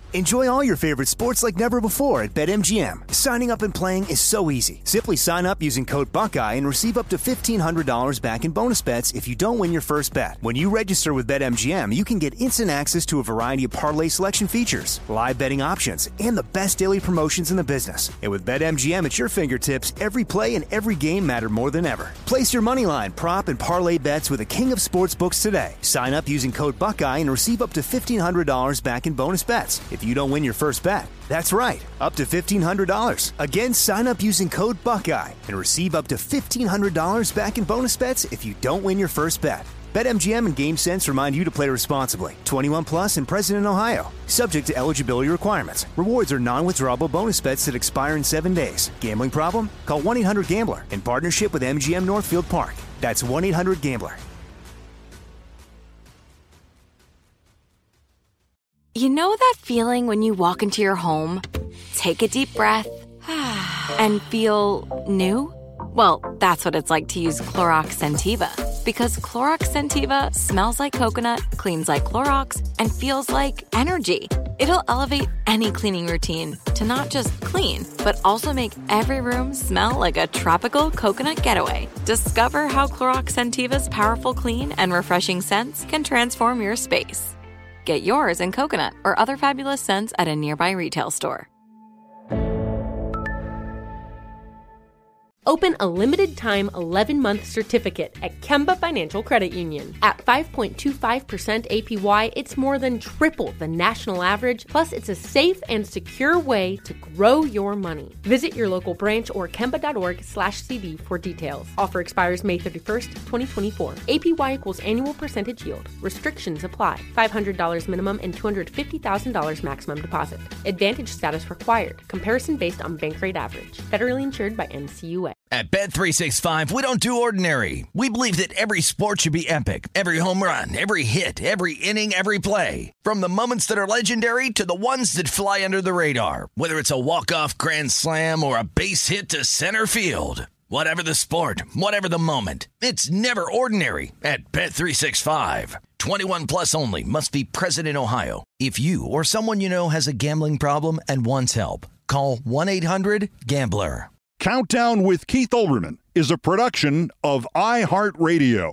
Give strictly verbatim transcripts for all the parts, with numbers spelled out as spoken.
Enjoy all your favorite sports like never before at BetMGM. Signing up and playing is so easy. Simply sign up using code Buckeye and receive up to fifteen hundred dollars back in bonus bets if you don't win your first bet. When you register with BetMGM, you can get instant access to a variety of parlay selection features, live betting options, and the best daily promotions in the business. And with BetMGM at your fingertips, every play and every game matter more than ever. Place your moneyline, prop, and parlay bets with the king of sportsbooks today. Sign up using code Buckeye and receive up to fifteen hundred dollars back in bonus bets if you don't win your first bet. That's right, up to fifteen hundred dollars. Again, sign up using code Buckeye and receive up to fifteen hundred dollars back in bonus bets if you don't win your first bet. BetMGM and GameSense remind you to play responsibly. twenty-one plus and present in Ohio. Subject to eligibility requirements. Rewards are non-withdrawable bonus bets that expire in seven days. Gambling problem? Call one eight hundred gambler in partnership with M G M Northfield Park. That's one eight hundred gambler. You know that feeling when you walk into your home, take a deep breath, and feel new? Well, that's what it's like to use Clorox Scentiva. Because Clorox Scentiva smells like coconut, cleans like Clorox, and feels like energy. It'll elevate any cleaning routine to not just clean, but also make every room smell like a tropical coconut getaway. Discover how Clorox Scentiva's powerful clean and refreshing scents can transform your space. Get yours in coconut or other fabulous scents at a nearby retail store. Open a limited-time eleven-month certificate at Kemba Financial Credit Union. At five point two five percent A P Y, it's more than triple the national average, plus it's a safe and secure way to grow your money. Visit your local branch or kemba.org slash CD for details. Offer expires May thirty-first, twenty twenty-four. A P Y equals annual percentage yield. Restrictions apply. five hundred dollars minimum and two hundred fifty thousand dollars maximum deposit. Advantage status required. Comparison based on bank rate average. Federally insured by N C U A. At Bet three sixty-five, we don't do ordinary. We believe that every sport should be epic. Every home run, every hit, every inning, every play. From the moments that are legendary to the ones that fly under the radar. Whether it's a walk-off grand slam or a base hit to center field. Whatever the sport, whatever the moment. It's never ordinary at Bet three sixty-five. twenty-one plus only. Must be present in Ohio. If you or someone you know has a gambling problem and wants help, call one eight hundred gambler. Countdown with Keith Olbermann is a production of iHeartRadio.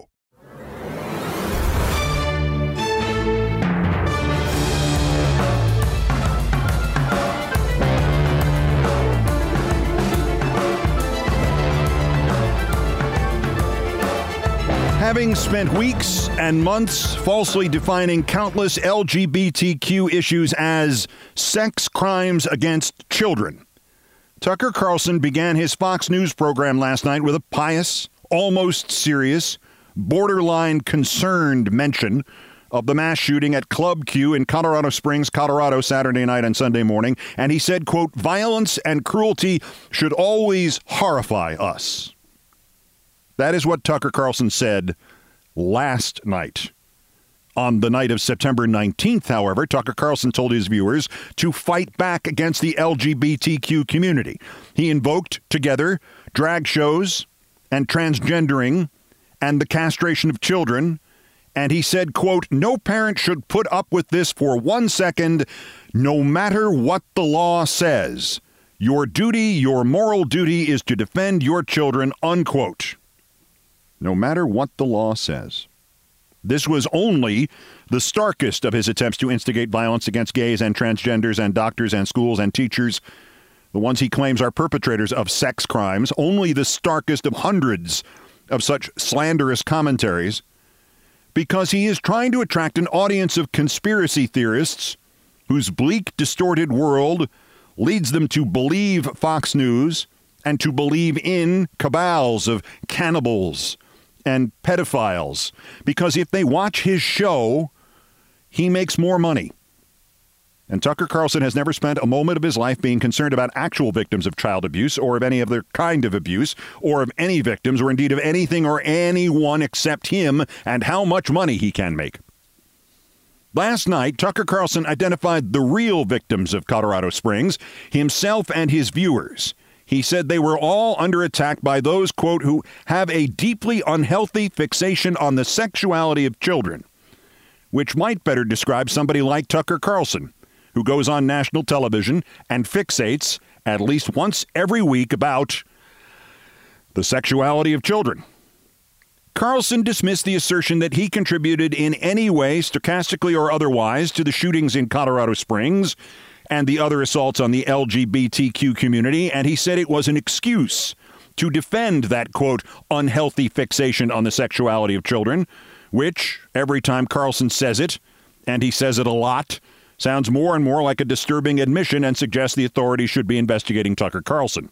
Having spent weeks and months falsely defining countless L G B T Q issues as sex crimes against children, Tucker Carlson began his Fox News program last night with a pious, almost serious, borderline concerned mention of the mass shooting at Club Q in Colorado Springs, Colorado, Saturday night and Sunday morning. And he said, quote, violence and cruelty should always horrify us. That is what Tucker Carlson said last night. On the night of September nineteenth, however, Tucker Carlson told his viewers to fight back against the L G B T Q community. He invoked together drag shows and transgendering and the castration of children. And he said, quote, no parent should put up with this for one second, no matter what the law says. Your duty, your moral duty is to defend your children, unquote. No matter what the law says. This was only the starkest of his attempts to instigate violence against gays and transgenders and doctors and schools and teachers, the ones he claims are perpetrators of sex crimes, only the starkest of hundreds of such slanderous commentaries, because he is trying to attract an audience of conspiracy theorists whose bleak, distorted world leads them to believe Fox News and to believe in cabals of cannibals and pedophiles, because if they watch his show, he makes more money. And Tucker Carlson has never spent a moment of his life being concerned about actual victims of child abuse or of any other kind of abuse or of any victims or indeed of anything or anyone except him and how much money he can make. Last night, Tucker Carlson identified the real victims of Colorado Springs, himself and his viewers. He said they were all under attack by those, quote, who have a deeply unhealthy fixation on the sexuality of children, which might better describe somebody like Tucker Carlson, who goes on national television and fixates at least once every week about the sexuality of children. Carlson dismissed the assertion that he contributed in any way, stochastically or otherwise, to the shootings in Colorado Springs and the other assaults on the L G B T Q community, and he said it was an excuse to defend that, quote, unhealthy fixation on the sexuality of children, which, every time Carlson says it, and he says it a lot, sounds more and more like a disturbing admission and suggests the authorities should be investigating Tucker Carlson.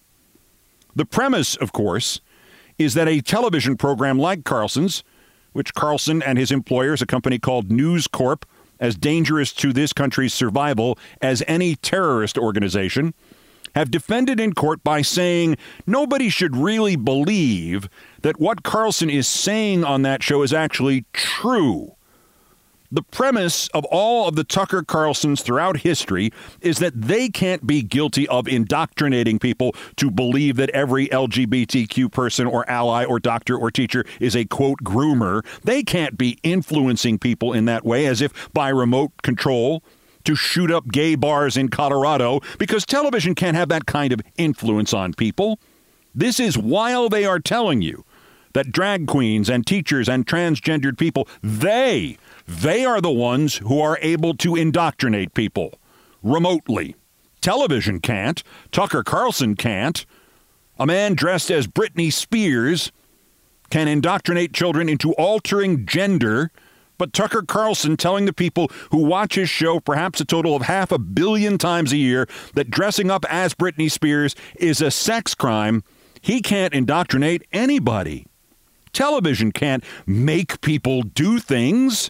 The premise, of course, is that a television program like Carlson's, which Carlson and his employers, a company called News Corp, as dangerous to this country's survival as any terrorist organization, have defended in court by saying nobody should really believe that what Carlson is saying on that show is actually true. The premise of all of the Tucker Carlsons throughout history is that they can't be guilty of indoctrinating people to believe that every L G B T Q person or ally or doctor or teacher is a, quote, groomer. They can't be influencing people in that way as if by remote control to shoot up gay bars in Colorado, because television can't have that kind of influence on people. This is while they are telling you that drag queens and teachers and transgendered people, they, they are the ones who are able to indoctrinate people remotely. Television can't. Tucker Carlson can't. A man dressed as Britney Spears can indoctrinate children into altering gender, but Tucker Carlson telling the people who watch his show perhaps a total of half a billion times a year that dressing up as Britney Spears is a sex crime, he can't indoctrinate anybody. Television can't make people do things.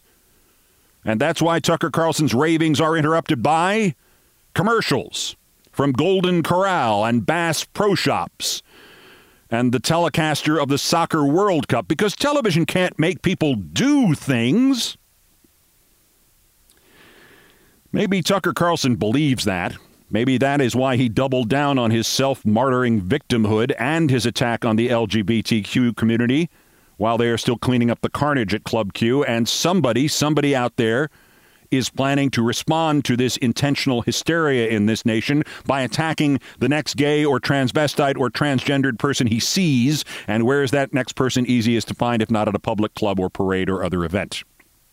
And that's why Tucker Carlson's ravings are interrupted by commercials from Golden Corral and Bass Pro Shops and the telecaster of the Soccer World Cup, because television can't make people do things. Maybe Tucker Carlson believes that. Maybe that is why he doubled down on his self-martyring victimhood and his attack on the L G B T Q community while they are still cleaning up the carnage at Club Q. And somebody, somebody out there is planning to respond to this intentional hysteria in this nation by attacking the next gay or transvestite or transgendered person he sees. And where is that next person easiest to find if not at a public club or parade or other event?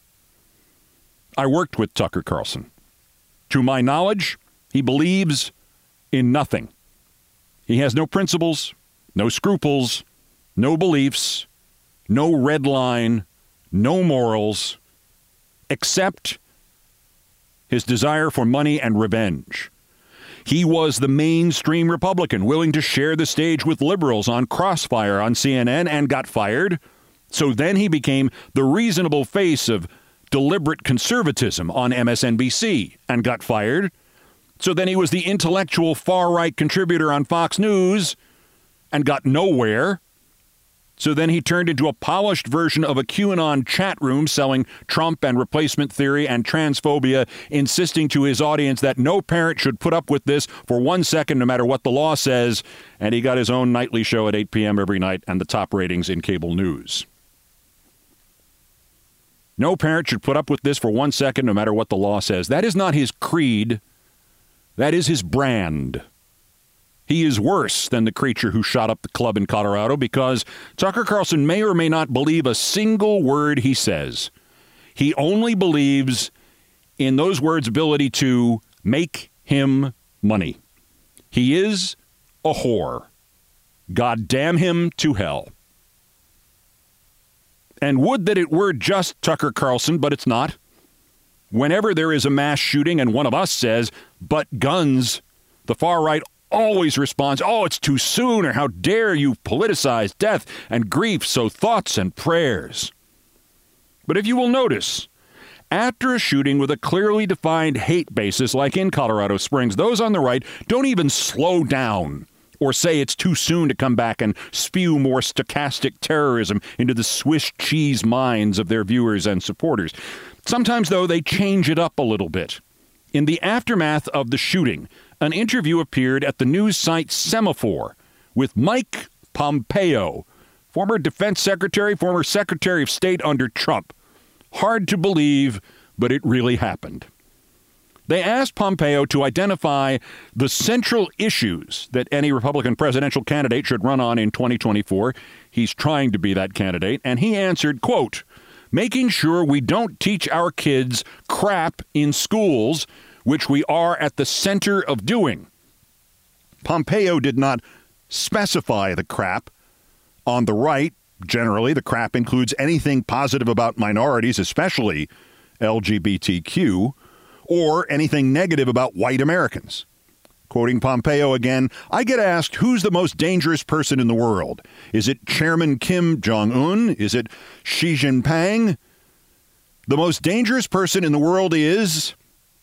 I worked with Tucker Carlson. To my knowledge, he believes in nothing. He has no principles, no scruples, no beliefs, no red line, no morals, except his desire for money and revenge. He was the mainstream Republican, willing to share the stage with liberals on Crossfire on C N N and got fired. So then he became the reasonable face of deliberate conservatism on M S N B C and got fired. So then he was the intellectual far-right contributor on Fox News and got nowhere. So then he turned into a polished version of a QAnon chat room selling Trump and replacement theory and transphobia, insisting to his audience that no parent should put up with this for one second no matter what the law says. And he got his own nightly show at eight p.m. every night and the top ratings in cable news. No parent should put up with this for one second no matter what the law says. That is not his creed. That is his brand. He is worse than the creature who shot up the club in Colorado because Tucker Carlson may or may not believe a single word he says. He only believes in those words' ability to make him money. He is a whore. God damn him to hell. And would that it were just Tucker Carlson, but it's not. Whenever there is a mass shooting and one of us says, but guns, the far right always responds, oh, it's too soon, or how dare you politicize death and grief, so thoughts and prayers. But if you will notice, after a shooting with a clearly defined hate basis like in Colorado Springs, those on the right don't even slow down or say it's too soon to come back and spew more stochastic terrorism into the Swiss cheese minds of their viewers and supporters. Sometimes, though, they change it up a little bit. In the aftermath of the shooting, an interview appeared at the news site Semaphore with Mike Pompeo, former defense secretary, former secretary of state under Trump. Hard to believe, but it really happened. They asked Pompeo to identify the central issues that any Republican presidential candidate should run on in twenty twenty-four. He's trying to be that candidate. And he answered, quote, making sure we don't teach our kids crap in schools, which we are at the center of doing. Pompeo did not specify the crap. On the right, generally, the crap includes anything positive about minorities, especially L G B T Q, or anything negative about white Americans. Quoting Pompeo again, I get asked, who's the most dangerous person in the world? Is it Chairman Kim Jong-un? Is it Xi Jinping? The most dangerous person in the world is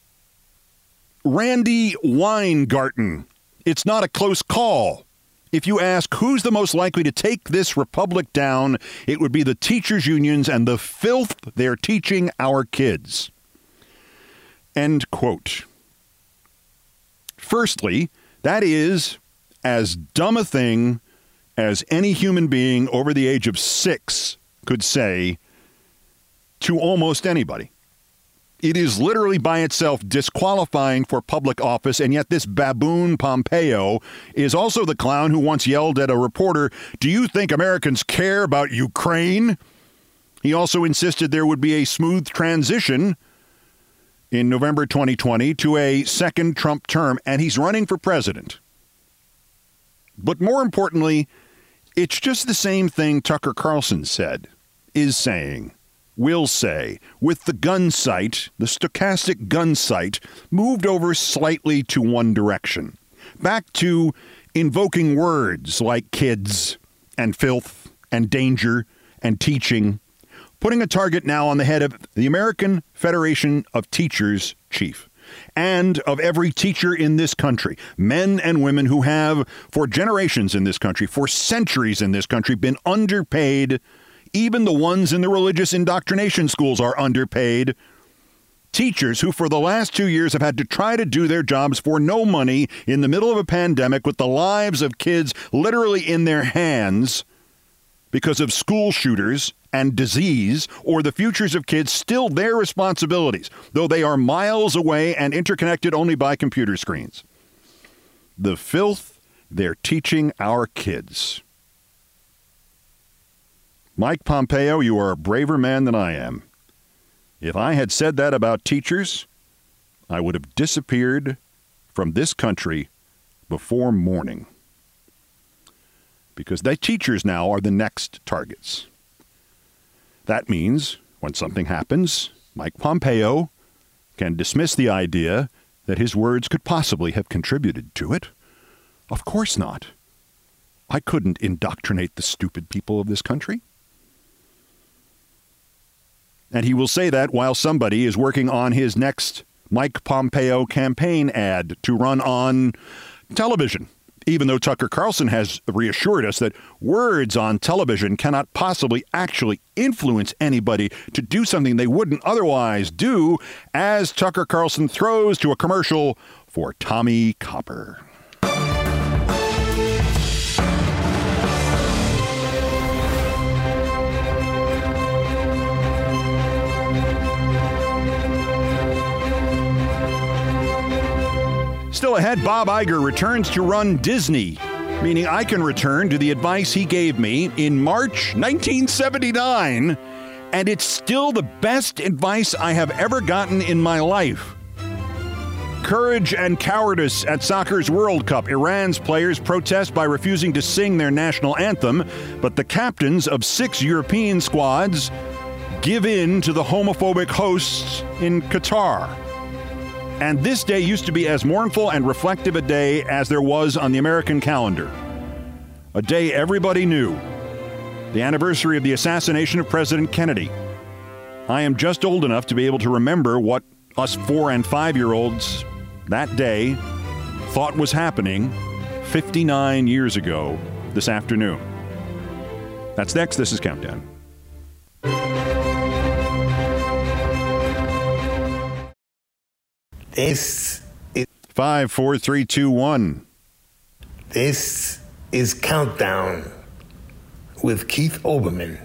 Randy Weingarten. It's not a close call. If you ask who's the most likely to take this republic down, it would be the teachers' unions and the filth they're teaching our kids. End quote. Firstly, that is as dumb a thing as any human being over the age of six could say to almost anybody. It is literally by itself disqualifying for public office, and yet this baboon Pompeo is also the clown who once yelled at a reporter, "Do you think Americans care about Ukraine?" He also insisted there would be a smooth transition in November twenty twenty to a second Trump term, and he's running for president. But more importantly, it's just the same thing Tucker Carlson said, is saying, will say, with the gun sight, the stochastic gun sight, moved over slightly to one direction. Back to invoking words like kids and filth and danger and teaching, putting a target now on the head of the American Federation of Teachers chief and of every teacher in this country, men and women who have, for generations in this country, for centuries in this country, been underpaid. Even the ones in the religious indoctrination schools are underpaid. Teachers who for the last two years have had to try to do their jobs for no money in the middle of a pandemic with the lives of kids literally in their hands because of school shooters and disease, or the futures of kids still their responsibilities, though they are miles away and interconnected only by computer screens. The filth they're teaching our kids. Mike Pompeo, you are a braver man than I am. If I had said that about teachers, I would have disappeared from this country before morning. Because the teachers now are the next targets. That means when something happens, Mike Pompeo can dismiss the idea that his words could possibly have contributed to it. Of course not. I couldn't indoctrinate the stupid people of this country. And he will say that while somebody is working on his next Mike Pompeo campaign ad to run on television, even though Tucker Carlson has reassured us that words on television cannot possibly actually influence anybody to do something they wouldn't otherwise do, as Tucker Carlson throws to a commercial for Tommy Copper. Still ahead, Bob Iger returns to run Disney, meaning I can return to the advice he gave me in March nineteen seventy-nine, and it's still the best advice I have ever gotten in my life. Courage and cowardice at soccer's World Cup. Iran's players protest by refusing to sing their national anthem, but the captains of six European squads give in to the homophobic hosts in Qatar. And this day used to be as mournful and reflective a day as there was on the American calendar. A day everybody knew. The anniversary of the assassination of President Kennedy. I am just old enough to be able to remember what us four and five-year-olds that day thought was happening fifty-nine years ago this afternoon. That's next. This is Countdown. This is Five, four, three, two, one. This is Countdown with Keith Olbermann.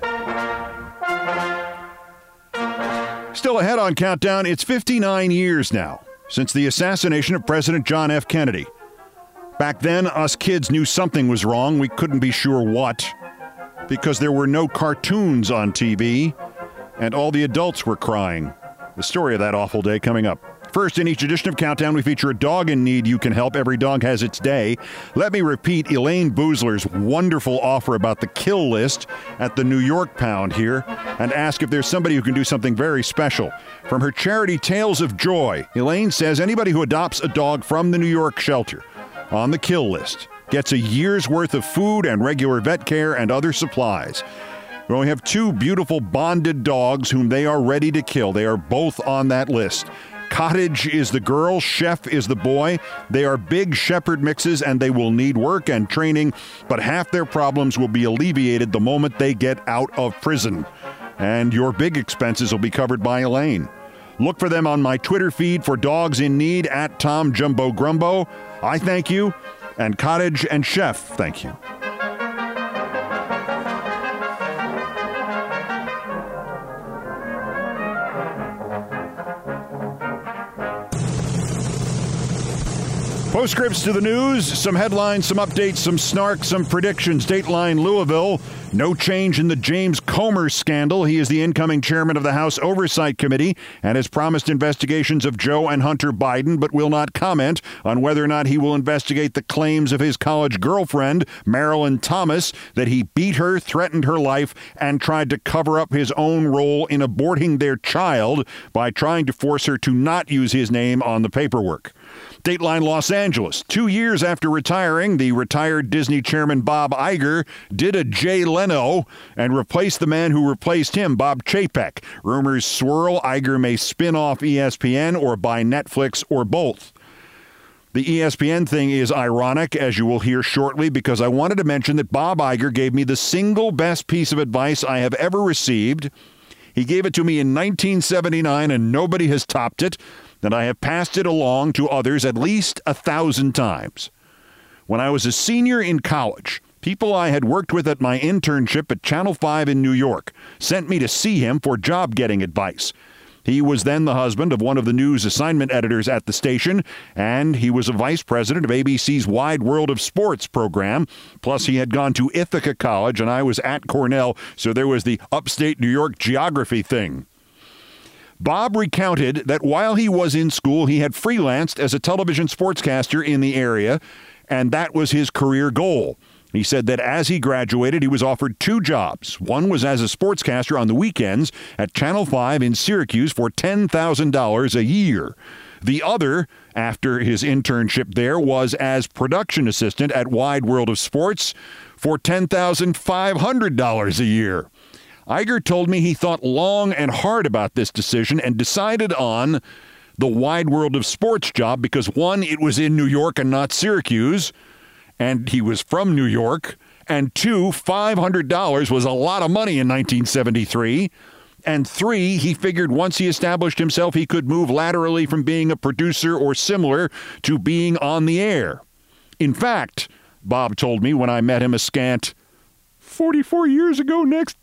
Still ahead on Countdown, it's fifty-nine years now since the assassination of President John F. Kennedy. Back then, us kids knew something was wrong. We couldn't be sure what, because there were no cartoons on T V, and all the adults were crying. The story of that awful day coming up. First, in each edition of Countdown, we feature a dog in need you can help. Every dog has its day. Let me repeat Elaine Boozler's wonderful offer about the kill list at the New York Pound here and ask if there's somebody who can do something very special. From her charity Tales of Joy, Elaine says anybody who adopts a dog from the New York shelter on the kill list gets a year's worth of food and regular vet care and other supplies. We only have two beautiful bonded dogs whom they are ready to kill. They are both on that list. Cottage is the girl, Chef is the boy. They are big shepherd mixes and they will need work and training, but half their problems will be alleviated the moment they get out of prison. And your big expenses will be covered by Elaine. Look for them on my Twitter feed for dogs in need at Tom Jumbo Grumbo. I thank you, and Cottage and Chef thank you. Postscripts to the news, some headlines, some updates, some snark, some predictions. Dateline Louisville, no change in the James Comer scandal. He is the incoming chairman of the House Oversight Committee and has promised investigations of Joe and Hunter Biden, but will not comment on whether or not he will investigate the claims of his college girlfriend, Marilyn Thomas, that he beat her, threatened her life, and tried to cover up his own role in aborting their child by trying to force her to not use his name on the paperwork. Dateline Los Angeles. Two years after retiring, the retired Disney chairman Bob Iger did a Jay Leno and replaced the man who replaced him, Bob Chapek. Rumors swirl Iger may spin off E S P N or buy Netflix or both. The E S P N thing is ironic, as you will hear shortly, because I wanted to mention that Bob Iger gave me the single best piece of advice I have ever received. He gave it to me in nineteen seventy-nine, and nobody has topped it. And I have passed it along to others at least a thousand times. When I was a senior in college, people I had worked with at my internship at Channel five in New York sent me to see him for job-getting advice. He was then the husband of one of the news assignment editors at the station, and he was a vice president of A B C's Wide World of Sports program. Plus, he had gone to Ithaca College, and I was at Cornell, so there was the upstate New York geography thing. Bob recounted that while he was in school, he had freelanced as a television sportscaster in the area, and that was his career goal. He said that as he graduated, he was offered two jobs. One was as a sportscaster on the weekends at Channel five in Syracuse for ten thousand dollars a year. The other, after his internship there, was as production assistant at Wide World of Sports for ten thousand five hundred dollars a year. Iger told me he thought long and hard about this decision and decided on the Wide World of Sports job because, one, it was in New York and not Syracuse, and he was from New York, and two, five hundred dollars was a lot of money in nineteen seventy-three, and three, he figured once he established himself, he could move laterally from being a producer or similar to being on the air. In fact, Bob told me when I met him a scant forty-four years ago next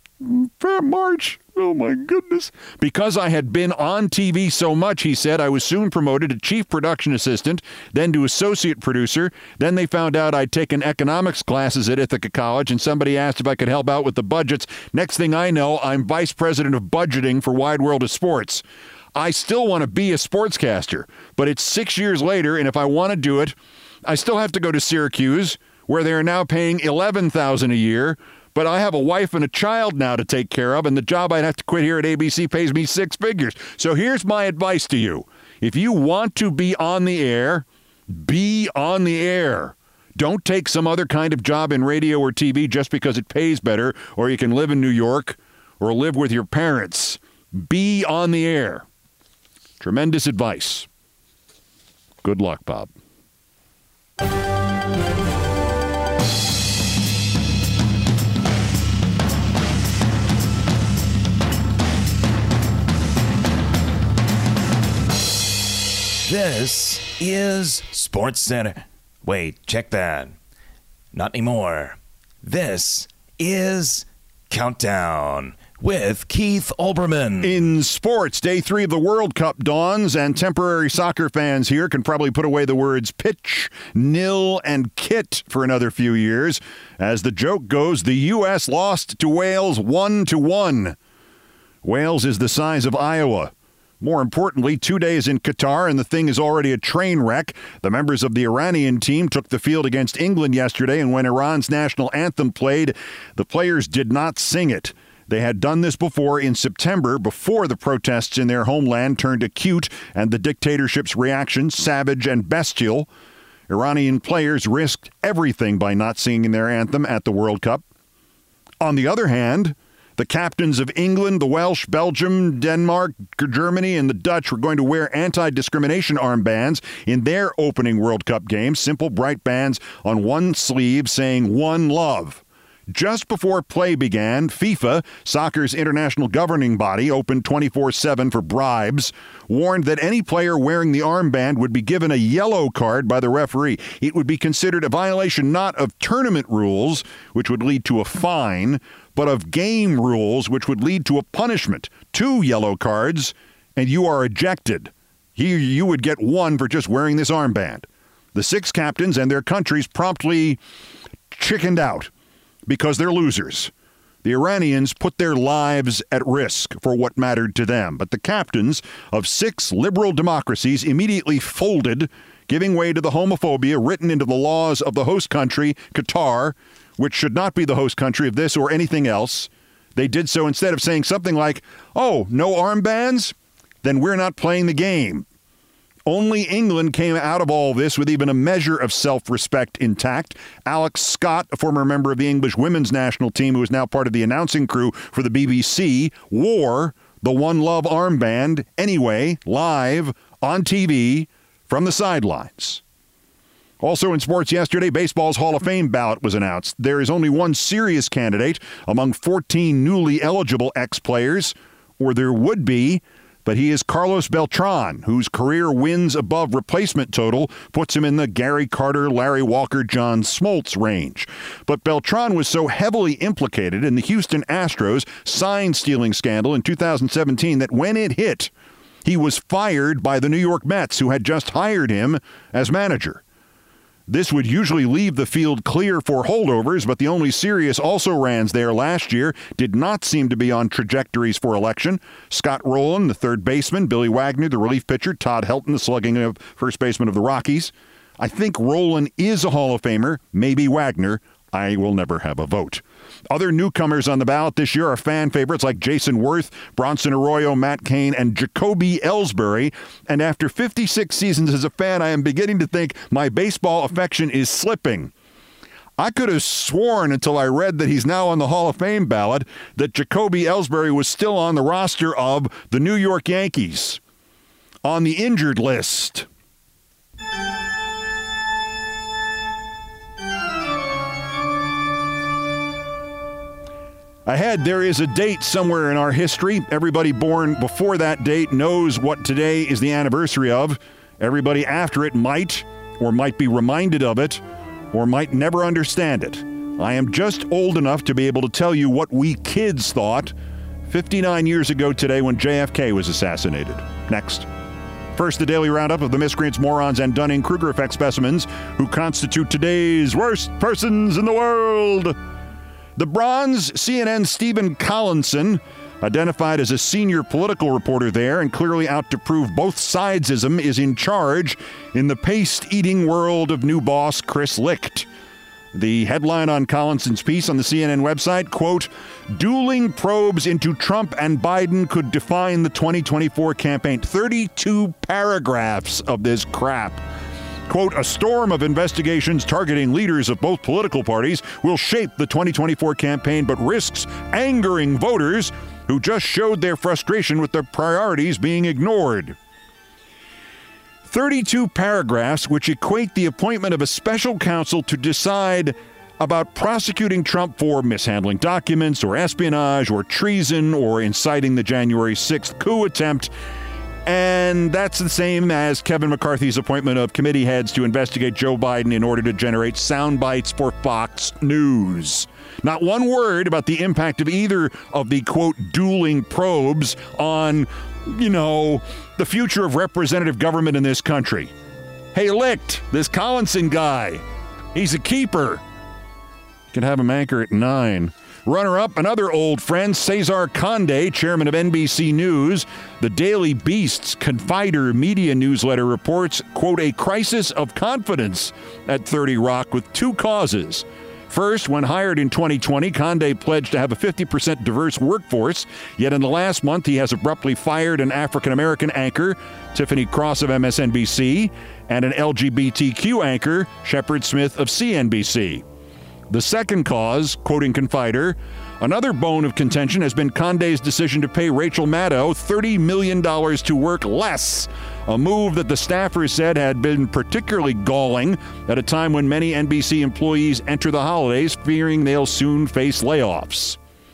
March. Oh, my goodness. Because I had been on T V so much, he said, I was soon promoted to chief production assistant, then to associate producer. Then they found out I'd taken economics classes at Ithaca College, and somebody asked if I could help out with the budgets. Next thing I know, I'm vice president of budgeting for Wide World of Sports. I still want to be a sportscaster, but it's six years later, and if I want to do it, I still have to go to Syracuse, where they are now paying eleven thousand dollars a year. But I have a wife and a child now to take care of, and the job I'd have to quit here at A B C pays me six figures. So here's my advice to you. If you want to be on the air, be on the air. Don't take some other kind of job in radio or T V just because it pays better, or you can live in New York or live with your parents. Be on the air. Tremendous advice. Good luck, Bob. This is Sports Center. Wait, check that. Not anymore. This is Countdown with Keith Olbermann. In sports, day three of the World Cup dawns, and temporary soccer fans here can probably put away the words pitch, nil, and kit for another few years. As the joke goes, the U S lost to Wales one to one. Wales is the size of Iowa. More importantly, two days in Qatar, and the thing is already a train wreck. The members of the Iranian team took the field against England yesterday, and when Iran's national anthem played, the players did not sing it. They had done this before in September, before the protests in their homeland turned acute and the dictatorship's reaction savage and bestial. Iranian players risked everything by not singing their anthem at the World Cup. On the other hand, the captains of England, the Welsh, Belgium, Denmark, Germany, and the Dutch were going to wear anti-discrimination armbands in their opening World Cup games, simple bright bands on one sleeve saying "One Love." Just before play began, FIFA, soccer's international governing body, open twenty-four seven for bribes, warned that any player wearing the armband would be given a yellow card by the referee. It would be considered a violation not of tournament rules, which would lead to a fine, but of game rules, which would lead to a punishment. Two yellow cards, and you are ejected. Here you would get one for just wearing this armband. The six captains and their countries promptly chickened out, because they're losers. The Iranians put their lives at risk for what mattered to them. But the captains of six liberal democracies immediately folded, giving way to the homophobia written into the laws of the host country, Qatar, which should not be the host country of this or anything else. They did so instead of saying something like, "Oh, no armbands? Then we're not playing the game." Only England came out of all this with even a measure of self-respect intact. Alex Scott, a former member of the English women's national team who is now part of the announcing crew for the B B C, wore the One Love armband anyway, live, on T V, from the sidelines. Also in sports yesterday, baseball's Hall of Fame ballot was announced. There is only one serious candidate among fourteen newly eligible ex-players, or there would be, but he is Carlos Beltran, whose career wins above replacement total puts him in the Gary Carter, Larry Walker, John Smoltz range. But Beltran was so heavily implicated in the Houston Astros sign-stealing scandal in two thousand seventeen that when it hit, he was fired by the New York Mets, who had just hired him as manager. This would usually leave the field clear for holdovers, but the only serious also-rans there last year did not seem to be on trajectories for election. Scott Rowland, the third baseman, Billy Wagner, the relief pitcher, Todd Helton, the slugging of first baseman of the Rockies. I think Rowland is a Hall of Famer, maybe Wagner. I will never have a vote. Other newcomers on the ballot this year are fan favorites like Jason Worth, Bronson Arroyo, Matt Cain, and Jacoby Ellsbury. And after fifty-six seasons as a fan, I am beginning to think my baseball affection is slipping. I could have sworn until I read that he's now on the Hall of Fame ballot that Jacoby Ellsbury was still on the roster of the New York Yankees on the injured list. Ahead, there is a date somewhere in our history. Everybody born before that date knows what today is the anniversary of. Everybody after it might, or might be reminded of it, or might never understand it. I am just old enough to be able to tell you what we kids thought fifty-nine years ago today when J F K was assassinated. Next. First, the daily roundup of the miscreants, morons, and Dunning-Kruger effect specimens who constitute today's worst persons in the world. The bronze C N N's Stephen Collinson, identified as a senior political reporter there and clearly out to prove both sidesism, is in charge in the paste-eating world of new boss Chris Licht. The headline on Collinson's piece on the C N N website, quote, "Dueling probes into Trump and Biden could define the twenty twenty-four campaign." thirty-two paragraphs of this crap. Quote, "A storm of investigations targeting leaders of both political parties will shape the twenty twenty-four campaign, but risks angering voters who just showed their frustration with their priorities being ignored." thirty-two paragraphs which equate the appointment of a special counsel to decide about prosecuting Trump for mishandling documents or espionage or treason or inciting the January sixth coup attempt And that's the same as Kevin McCarthy's appointment of committee heads to investigate Joe Biden in order to generate sound bites for Fox News. Not one word about the impact of either of the, quote, dueling probes on, you know, the future of representative government in this country. Hey, Licht, this Collinson guy, he's a keeper. Could have him anchor at nine. Runner-up, another old friend, Cesar Conde, chairman of N B C News. The Daily Beast's Confider media newsletter reports, quote, a crisis of confidence at thirty Rock with two causes. First, when hired in twenty twenty, Conde pledged to have a fifty percent diverse workforce, yet in the last month he has abruptly fired an African-American anchor, Tiffany Cross of M S N B C, and an L G B T Q anchor, Shepard Smith of C N B C. The second cause, quoting Confider, another bone of contention has been Conde's decision to pay Rachel Maddow thirty million dollars to work less, a move that the staffers said had been particularly galling at a time when many N B C employees enter the holidays fearing they'll soon face layoffs.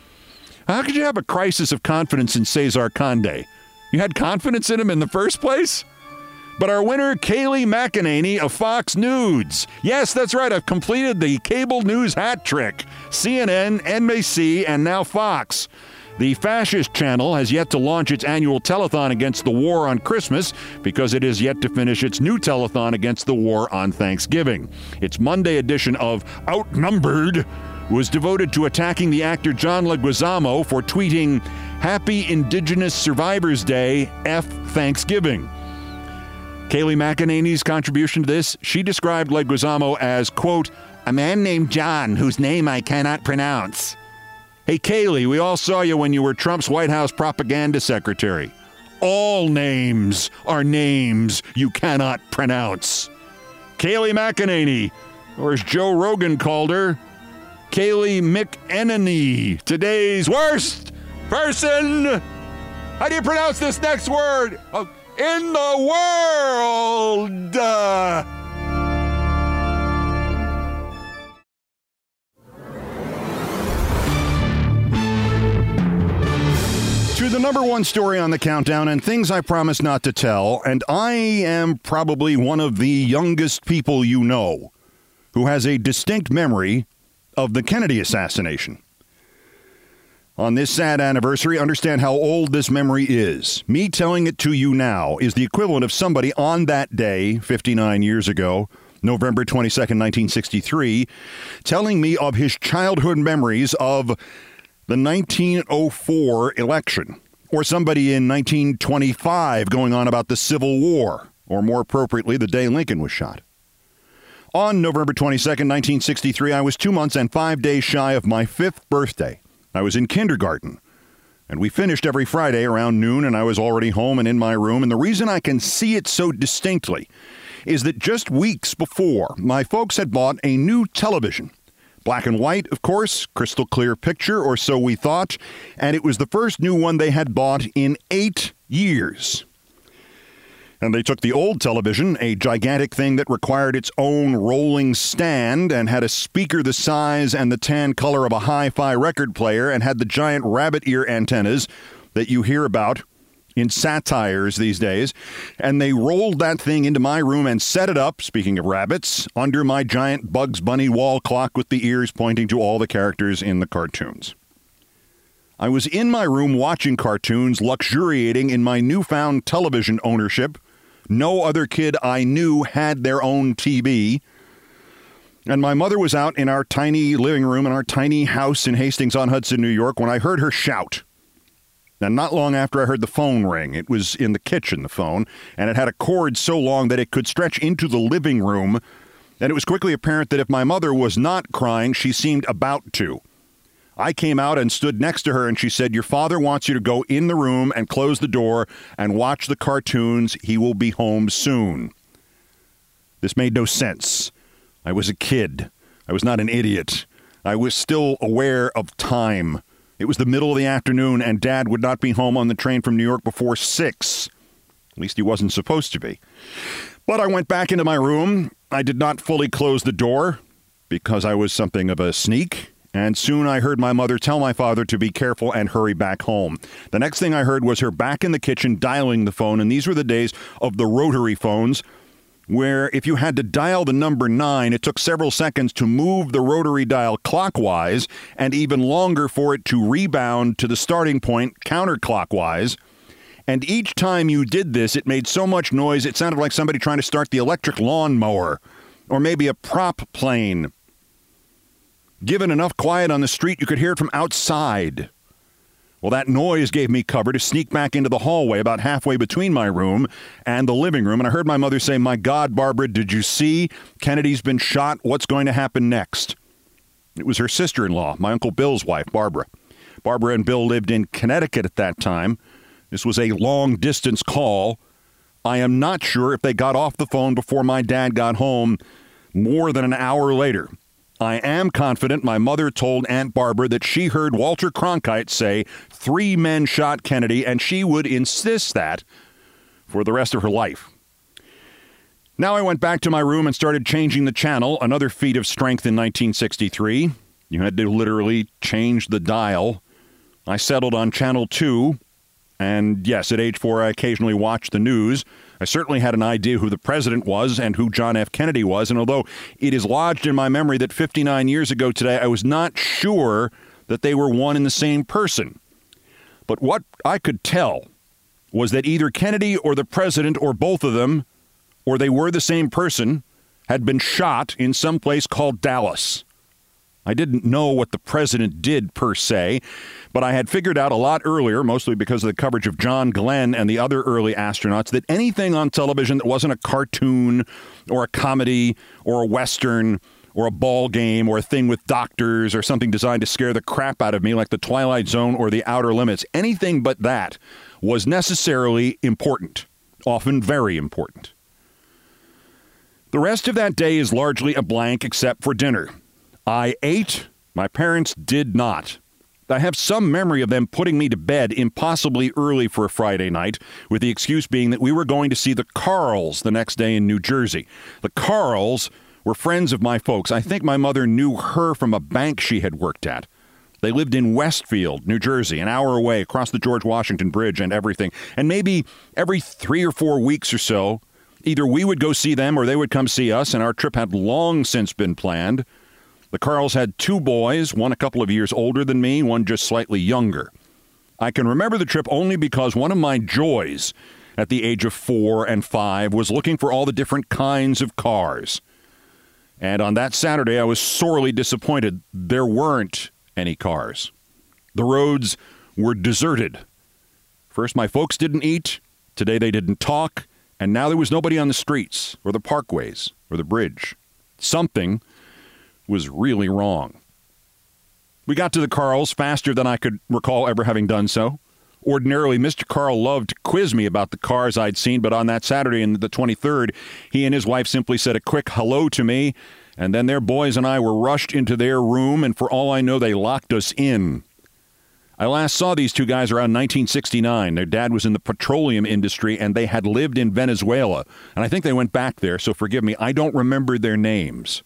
How could you have a crisis of confidence in Cesar Conde? You had confidence in him in the first place? But our winner, Kayleigh McEnany of Fox News. Yes, that's right. I've completed the cable news hat trick. C N N, N B C, and now Fox. The fascist channel has yet to launch its annual telethon against the war on Christmas because it is yet to finish its new telethon against the war on Thanksgiving. Its Monday edition of Outnumbered was devoted to attacking the actor John Leguizamo for tweeting, Happy Indigenous Survivors Day, F Thanksgiving. Kayleigh McEnany's contribution to this, she described Leguizamo as, quote, a man named John whose name I cannot pronounce. Hey, Kayleigh, we all saw you when you were Trump's White House propaganda secretary. All names are names you cannot pronounce. Kayleigh McEnany, or as Joe Rogan called her, Kayleigh McEnany, today's worst person. How do you pronounce this next word? Oh, in the world. Uh, to the number one story on the countdown and things I promise not to tell, and I am probably one of the youngest people you know who has a distinct memory of the Kennedy assassination. On this sad anniversary, understand how old this memory is. Me telling it to you now is the equivalent of somebody on that day, fifty-nine years ago, November twenty-second, nineteen sixty-three, telling me of his childhood memories of the nineteen oh four election, or somebody in nineteen twenty-five going on about the Civil War, or more appropriately, the day Lincoln was shot. On November twenty-second, nineteen sixty-three, I was two months and five days shy of my fifth birthday. I was in kindergarten, and we finished every Friday around noon, and I was already home and in my room. And the reason I can see it so distinctly is that just weeks before, my folks had bought a new television. Black and white, of course, crystal clear picture, or so we thought, and it was the first new one they had bought in eight years. And they took the old television, a gigantic thing that required its own rolling stand and had a speaker the size and the tan color of a hi-fi record player and had the giant rabbit ear antennas that you hear about in satires these days. And they rolled that thing into my room and set it up, speaking of rabbits, under my giant Bugs Bunny wall clock with the ears pointing to all the characters in the cartoons. I was in my room watching cartoons, luxuriating in my newfound television ownership. No other kid I knew had their own T V. And my mother was out in our tiny living room in our tiny house in Hastings-on-Hudson, New York, when I heard her shout. And not long after I heard the phone ring. It was in the kitchen, the phone, and it had a cord so long that it could stretch into the living room. And it was quickly apparent that if my mother was not crying, she seemed about to. I came out and stood next to her, and she said, your father wants you to go in the room and close the door and watch the cartoons. He will be home soon. This made no sense. I was a kid. I was not an idiot. I was still aware of time. It was the middle of the afternoon, and Dad would not be home on the train from New York before six. At least he wasn't supposed to be. But I went back into my room. I did not fully close the door because I was something of a sneak. And soon I heard my mother tell my father to be careful and hurry back home. The next thing I heard was her back in the kitchen dialing the phone, and these were the days of the rotary phones, where if you had to dial the number nine, it took several seconds to move the rotary dial clockwise and even longer for it to rebound to the starting point counterclockwise. And each time you did this, it made so much noise, it sounded like somebody trying to start the electric lawnmower or maybe a prop plane. Given enough quiet on the street, you could hear it from outside. Well, that noise gave me cover to sneak back into the hallway about halfway between my room and the living room, and I heard my mother say, "My God, Barbara, did you see? Kennedy's been shot. What's going to happen next?" It was her sister-in-law, my Uncle Bill's wife, Barbara. Barbara and Bill lived in Connecticut at that time. This was a long-distance call. I am not sure if they got off the phone before my dad got home more than an hour later. I am confident my mother told Aunt Barbara that she heard Walter Cronkite say three men shot Kennedy, and she would insist that for the rest of her life. Now I went back to my room and started changing the channel, another feat of strength in nineteen sixty-three. You had to literally change the dial. I settled on Channel two, and yes, at age four I occasionally watched the news. I certainly had an idea who the president was and who John F. Kennedy was, and although it is lodged in my memory that fifty-nine years ago today, I was not sure that they were one and the same person. But what I could tell was that either Kennedy or the president or both of them, or they were the same person, had been shot in some place called Dallas. I didn't know what the president did per se, but I had figured out a lot earlier, mostly because of the coverage of John Glenn and the other early astronauts, that anything on television that wasn't a cartoon or a comedy or a western or a ball game or a thing with doctors or something designed to scare the crap out of me like The Twilight Zone or The Outer Limits, anything but that was necessarily important, often very important. The rest of that day is largely a blank except for dinner. I ate. My parents did not. I have some memory of them putting me to bed impossibly early for a Friday night, with the excuse being that we were going to see the Carls the next day in New Jersey. The Carls were friends of my folks. I think my mother knew her from a bank she had worked at. They lived in Westfield, New Jersey, an hour away across the George Washington Bridge and everything. And maybe every three or four weeks or so, either we would go see them or they would come see us, and our trip had long since been planned. The Carls had two boys, one a couple of years older than me, one just slightly younger. I can remember the trip only because one of my joys at the age of four and five was looking for all the different kinds of cars. And on that Saturday, I was sorely disappointed there weren't any cars. The roads were deserted. First, my folks didn't eat. Today, they didn't talk. And now there was nobody on the streets or the parkways or the bridge. Something was really wrong. We got to the Carls faster than I could recall ever having done so. Ordinarily, Mister Carl loved to quiz me about the cars I'd seen, but on that Saturday, in the twenty-third, he and his wife simply said a quick hello to me, and then their boys and I were rushed into their room, and for all I know, they locked us in. I last saw these two guys around nineteen sixty-nine. Their dad was in the petroleum industry, and they had lived in Venezuela. And I think they went back there, so forgive me, I don't remember their names.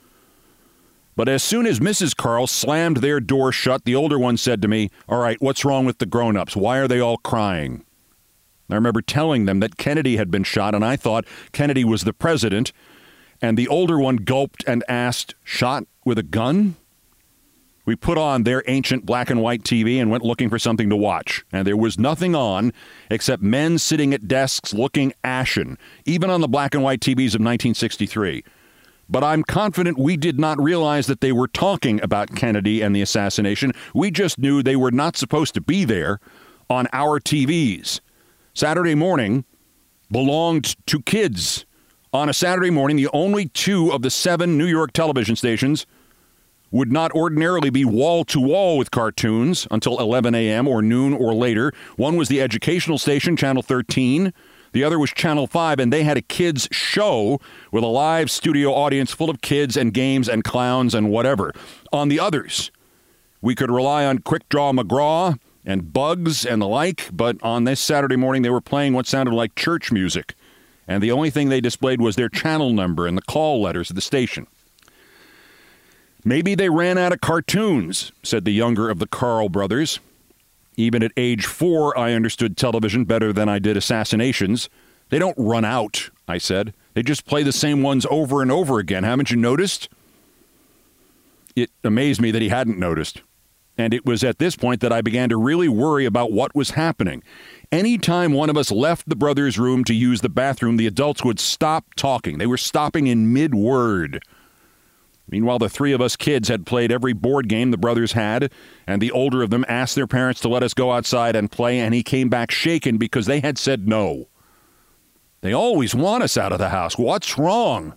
But as soon as Missus Carl slammed their door shut, the older one said to me, "All right, what's wrong with the grown-ups? Why are they all crying?" I remember telling them that Kennedy had been shot, and I thought Kennedy was the president. And the older one gulped and asked, "Shot with a gun?" We put on their ancient black and white T V and went looking for something to watch. And there was nothing on except men sitting at desks looking ashen, even on the black and white T Vs of nineteen sixty-three. But I'm confident we did not realize that they were talking about Kennedy and the assassination. We just knew they were not supposed to be there on our T Vs. Saturday morning belonged to kids. On a Saturday morning, the only two of the seven New York television stations would not ordinarily be wall-to-wall with cartoons until eleven a.m. or noon or later. One was the educational station, Channel thirteen. The other was Channel five, and they had a kids' show with a live studio audience full of kids and games and clowns and whatever. On the others, we could rely on Quick Draw McGraw and Bugs and the like, but on this Saturday morning, they were playing what sounded like church music, and the only thing they displayed was their channel number and the call letters of the station. Maybe they ran out of cartoons, said the younger of the Carl brothers. Even at age four, I understood television better than I did assassinations. They don't run out, I said. They just play the same ones over and over again. Haven't you noticed? It amazed me that he hadn't noticed. And it was at this point that I began to really worry about what was happening. Anytime one of us left the brothers' room to use the bathroom, the adults would stop talking. They were stopping in mid-word. Meanwhile, the three of us kids had played every board game the brothers had, and the older of them asked their parents to let us go outside and play, and he came back shaken because they had said no. They always want us out of the house. What's wrong?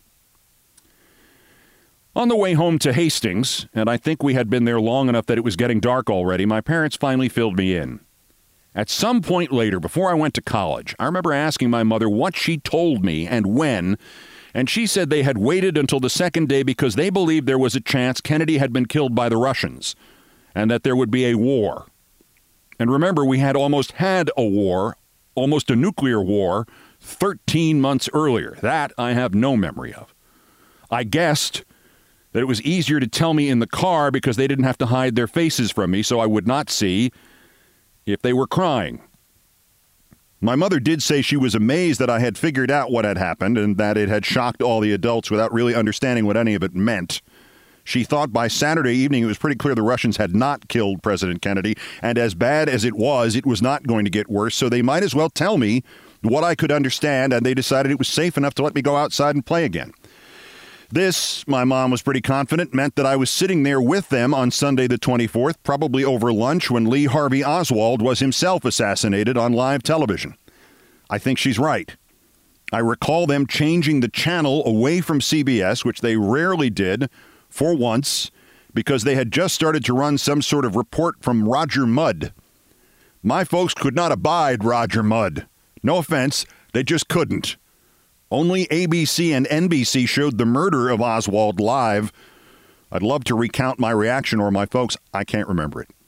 On the way home to Hastings, and I think we had been there long enough that it was getting dark already, my parents finally filled me in. At some point later, before I went to college, I remember asking my mother what she told me and when, and she said they had waited until the second day because they believed there was a chance Kennedy had been killed by the Russians, and that there would be a war. And remember, we had almost had a war, almost a nuclear war, thirteen months earlier. That I have no memory of. I guessed that it was easier to tell me in the car because they didn't have to hide their faces from me, so I would not see if they were crying. My mother did say she was amazed that I had figured out what had happened and that it had shocked all the adults without really understanding what any of it meant. She thought by Saturday evening it was pretty clear the Russians had not killed President Kennedy, and as bad as it was, it was not going to get worse, so they might as well tell me what I could understand, and they decided it was safe enough to let me go outside and play again. This, my mom was pretty confident, meant that I was sitting there with them on Sunday the twenty-fourth, probably over lunch, when Lee Harvey Oswald was himself assassinated on live television. I think she's right. I recall them changing the channel away from C B S, which they rarely did, for once, because they had just started to run some sort of report from Roger Mudd. My folks could not abide Roger Mudd. No offense, they just couldn't. Only A B C and N B C showed the murder of Oswald live. I'd love to recount my reaction, or my folks, I can't remember it.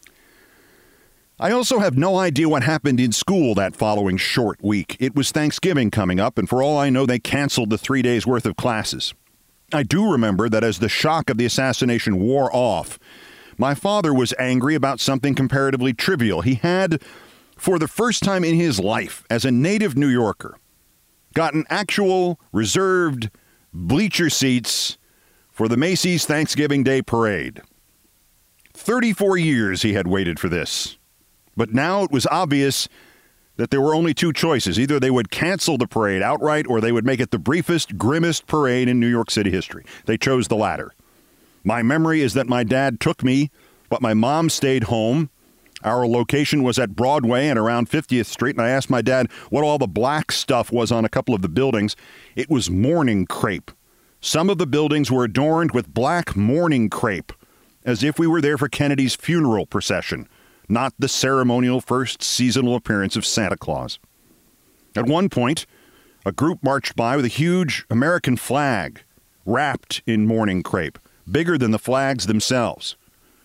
I also have no idea what happened in school that following short week. It was Thanksgiving coming up, and for all I know, they canceled the three days' worth of classes. I do remember that as the shock of the assassination wore off, my father was angry about something comparatively trivial. He had, for the first time in his life, as a native New Yorker, gotten actual, reserved bleacher seats for the Macy's Thanksgiving Day Parade. thirty-four years he had waited for this. But now it was obvious that there were only two choices. Either they would cancel the parade outright, or they would make it the briefest, grimmest parade in New York City history. They chose the latter. My memory is that my dad took me, but my mom stayed home. Our location was at Broadway and around fiftieth Street, and I asked my dad what all the black stuff was on a couple of the buildings. It was mourning crepe. Some of the buildings were adorned with black mourning crepe, as if we were there for Kennedy's funeral procession, not the ceremonial first seasonal appearance of Santa Claus. At one point, a group marched by with a huge American flag wrapped in mourning crepe, bigger than the flags themselves.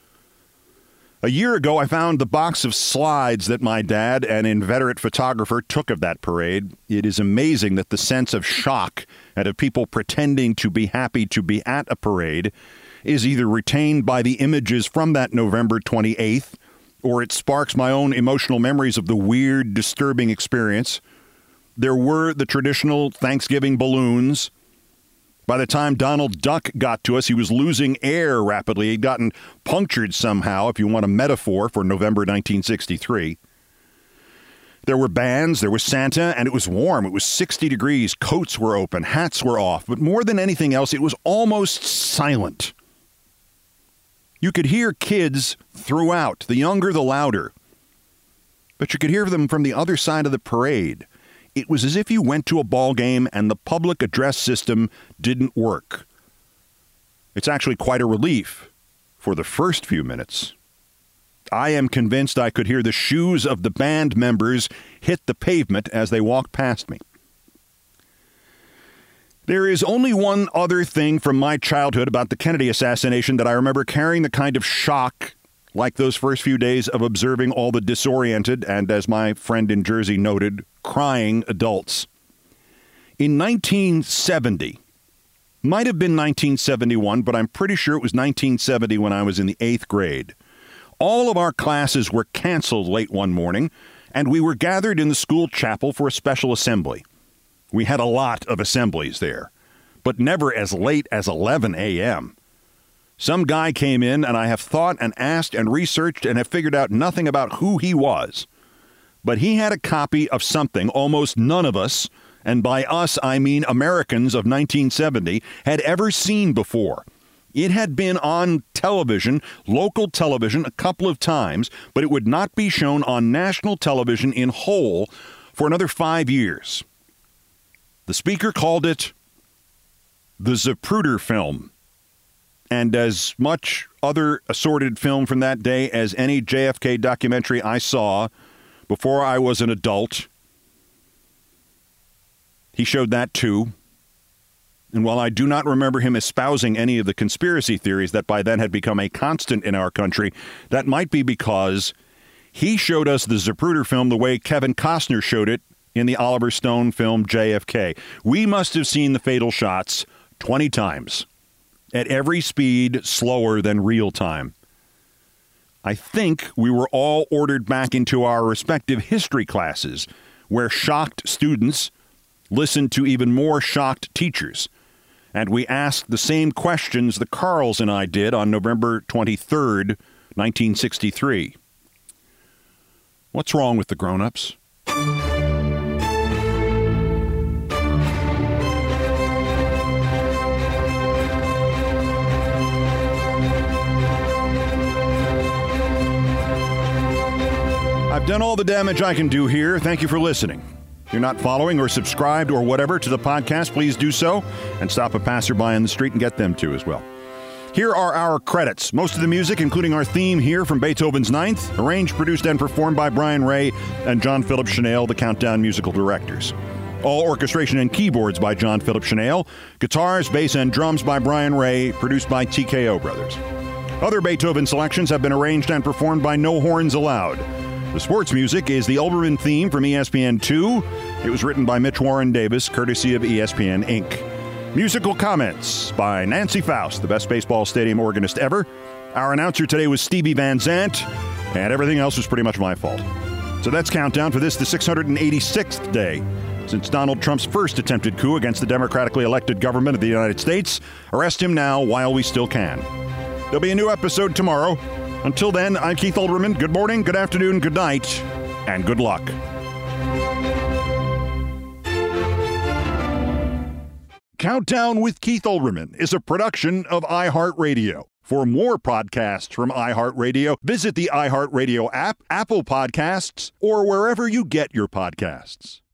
A year ago, I found the box of slides that my dad, an inveterate photographer, took of that parade. It is amazing that the sense of shock and of people pretending to be happy to be at a parade is either retained by the images from that November twenty-eighth, or it sparks my own emotional memories of the weird, disturbing experience. There were the traditional Thanksgiving balloons. By the time Donald Duck got to us, he was losing air rapidly. He'd gotten punctured somehow, if you want a metaphor for November nineteen sixty-three. There were bands, there was Santa, and it was warm. It was sixty degrees. Coats were open, hats were off. But more than anything else, it was almost silent. You could hear kids throughout, the younger the louder. But you could hear them from the other side of the parade. It was as if you went to a ball game and the public address system didn't work. It's actually quite a relief for the first few minutes. I am convinced I could hear the shoes of the band members hit the pavement as they walked past me. There is only one other thing from my childhood about the Kennedy assassination that I remember carrying the kind of shock like those first few days of observing all the disoriented and, as my friend in Jersey noted, crying adults. In nineteen seventy, Might have been nineteen seventy-one, but I'm pretty sure it was nineteen seventy when I was in the eighth grade. All of our classes were canceled late one morning, and we were gathered in the school chapel for a special assembly. We had a lot of assemblies there, but never as late as eleven a.m. Some guy came in, and I have thought and asked and researched and have figured out nothing about who he was. But he had a copy of something almost none of us, and by us I mean Americans of nineteen seventy, had ever seen before. It had been on television, local television, a couple of times, but it would not be shown on national television in whole for another five years. The speaker called it the Zapruder film. And as much other assorted film from that day as any J F K documentary I saw before I was an adult, he showed that too. And while I do not remember him espousing any of the conspiracy theories that by then had become a constant in our country, that might be because he showed us the Zapruder film the way Kevin Costner showed it in the Oliver Stone film J F K. We must have seen the fatal shots twenty times, at every speed slower than real time. I think we were all ordered back into our respective history classes, where shocked students listened to even more shocked teachers. And we asked the same questions that Carls and I did on November twenty-third, nineteen sixty-three. What's wrong with the grown-ups? I've done all the damage I can do here. Thank you for listening. If you're not following or subscribed or whatever to the podcast, please do so and stop a passerby in the street and get them to as well. Here are our credits. Most of the music, including our theme here from Beethoven's Ninth, arranged, produced, and performed by Brian Ray and John Philip Chanel, the Countdown musical directors. All orchestration and keyboards by John Philip Chanel. Guitars, bass, and drums by Brian Ray, produced by T K O Brothers. Other Beethoven selections have been arranged and performed by No Horns Allowed. The sports music is the Olbermann theme from E S P N two. It was written by Mitch Warren Davis, courtesy of E S P N Incorporated. Musical comments by Nancy Faust, the best baseball stadium organist ever. Our announcer today was Stevie Van Zandt, and everything else was pretty much my fault. So that's Countdown for this, the six hundred eighty-sixth day since Donald Trump's first attempted coup against the democratically elected government of the United States. Arrest him now while we still can. There'll be a new episode tomorrow. Until then, I'm Keith Olbermann. Good morning, good afternoon, good night, and good luck. Countdown with Keith Olbermann is a production of iHeartRadio. For more podcasts from iHeartRadio, visit the iHeartRadio app, Apple Podcasts, or wherever you get your podcasts.